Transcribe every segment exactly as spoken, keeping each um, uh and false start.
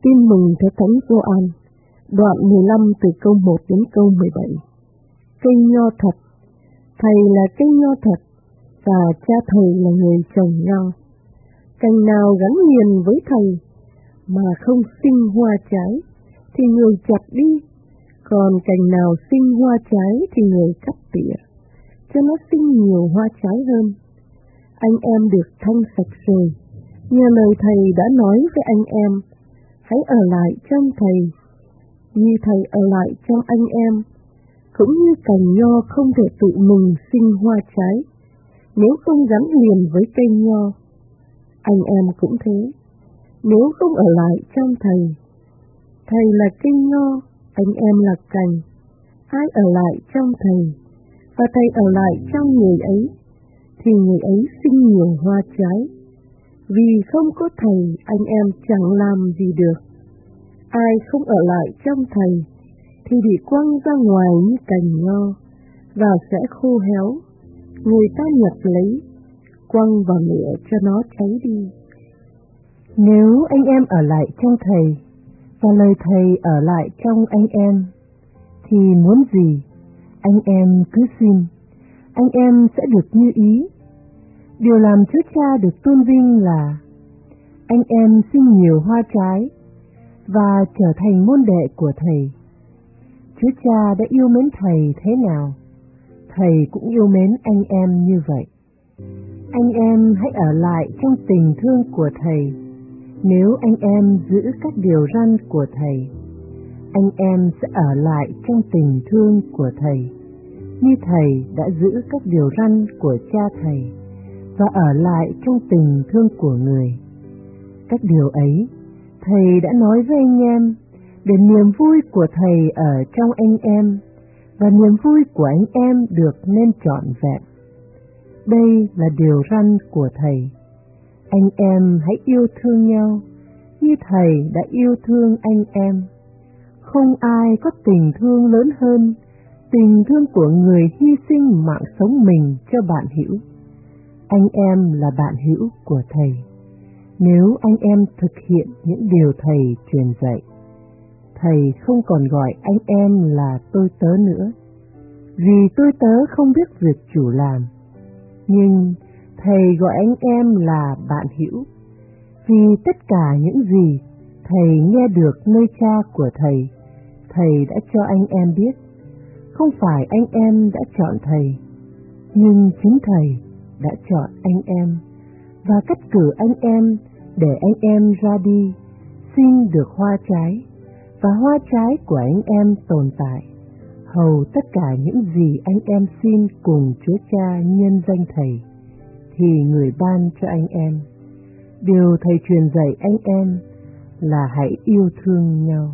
Tin mừng theo Thánh Gioan, đoạn mười lăm từ câu một đến câu mười bảy. Cây nho thật, thầy là cây nho thật, và cha thầy là người trồng nho. Cành nào gắn liền với thầy mà không sinh hoa trái thì người chặt đi, còn cành nào sinh hoa trái thì người cắt tỉa, cho nó sinh nhiều hoa trái hơn. Anh em được thanh sạch rồi, nhờ lời thầy đã nói với anh em, hãy ở lại trong thầy, như thầy ở lại trong anh em. Cũng như cành nho không thể tự mình sinh hoa trái nếu không gắn liền với cây nho, anh em cũng thế. Nếu không ở lại trong thầy, thầy là cây nho, anh em là cành. Ai ở lại trong thầy và thầy ở lại trong người ấy thì người ấy sinh nhiều hoa trái. Vì không có thầy, anh em chẳng làm gì được. Ai không ở lại trong thầy thì bị quăng ra ngoài như cành nho và sẽ khô héo. Người ta nhặt lấy, quăng vào lửa cho nó cháy đi. Nếu anh em ở lại trong thầy và lời thầy ở lại trong anh em, thì muốn gì anh em cứ xin, anh em sẽ được như ý. Điều làm Chúa Cha được tôn vinh là anh em sinh nhiều hoa trái và trở thành môn đệ của thầy. Chúa Cha đã yêu mến thầy thế nào, thầy cũng yêu mến anh em như vậy. Anh em hãy ở lại trong tình thương của thầy. Nếu anh em giữ các điều răn của thầy, anh em sẽ ở lại trong tình thương của thầy, như thầy đã giữ các điều răn của cha thầy và ở lại trong tình thương của người. Các điều ấy thầy đã nói với anh em, để niềm vui của thầy ở trong anh em và niềm vui của anh em được nên trọn vẹn. Đây là điều răn của thầy. Anh em hãy yêu thương nhau như thầy đã yêu thương anh em. Không ai có tình thương lớn hơn tình thương của người hy sinh mạng sống mình cho bạn hữu. Anh em là bạn hữu của thầy nếu anh em thực hiện những điều thầy truyền dạy. Thầy không còn gọi anh em là tôi tớ nữa, vì tôi tớ không biết việc chủ làm. Nhưng thầy gọi anh em là bạn hữu, vì tất cả những gì thầy nghe được nơi cha của thầy, thầy đã cho anh em biết. Không phải anh em đã chọn thầy, nhưng chính thầy đã chọn anh em và cắt cử anh em để anh em ra đi, sinh được hoa trái, và hoa trái của anh em tồn tại, hầu tất cả những gì anh em xin cùng Chúa Cha nhân danh thầy, thì người ban cho anh em. Điều thầy truyền dạy anh em là hãy yêu thương nhau.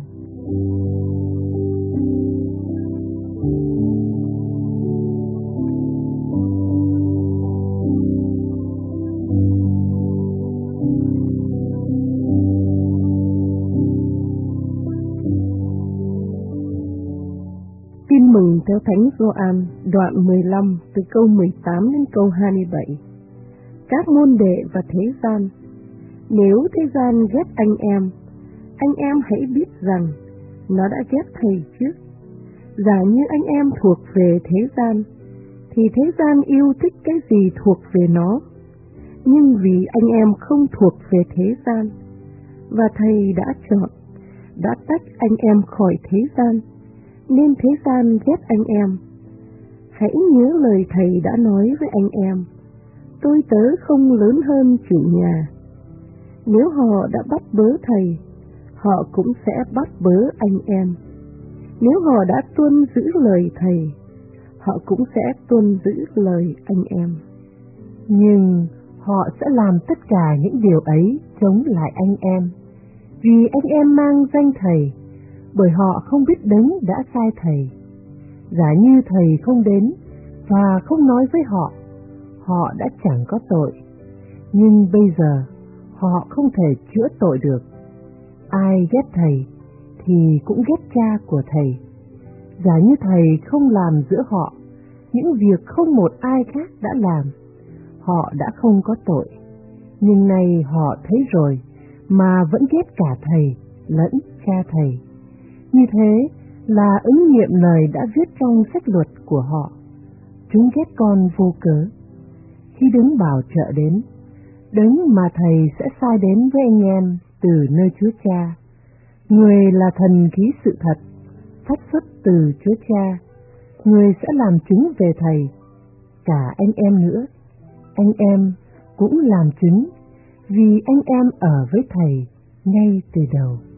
Tin mừng theo Thánh Gioan, đoạn mười lăm từ câu mười tám đến câu hai mươi bảy. Các môn đệ và thế gian. Nếu thế gian ghét anh em, anh em hãy biết rằng nó đã ghét thầy trước. Giả như anh em thuộc về thế gian, thì thế gian yêu thích cái gì thuộc về nó. Nhưng vì anh em không thuộc về thế gian, và thầy đã chọn, đã tách anh em khỏi thế gian, nên thế gian ghét anh em. Hãy nhớ lời thầy đã nói với anh em, tôi tớ không lớn hơn chủ nhà. Nếu họ đã bắt bớ thầy, họ cũng sẽ bắt bớ anh em. Nếu họ đã tuân giữ lời thầy, họ cũng sẽ tuân giữ lời anh em. Nhưng họ sẽ làm tất cả những điều ấy chống lại anh em, vì anh em mang danh thầy, bởi họ không biết đấng đã sai thầy. Giả như thầy không đến và không nói với họ, họ đã chẳng có tội. Nhưng bây giờ họ không thể chữa tội được. Ai ghét thầy thì cũng ghét cha của thầy. Giả như thầy không làm giữa họ những việc không một ai khác đã làm, họ đã không có tội. Nhưng nay họ thấy rồi mà vẫn ghét cả thầy, lẫn cha thầy. Như thế là ứng nghiệm lời đã viết trong sách luật của họ. Chúng ghét con vô cớ. Khi đấng bảo trợ đến, đấng mà thầy sẽ sai đến với anh em từ nơi Chúa Cha, người là thần khí sự thật, phát xuất từ Chúa Cha, người sẽ làm chứng về thầy. Cả anh em nữa, anh em cũng làm chứng, vì anh em ở với thầy ngay từ đầu.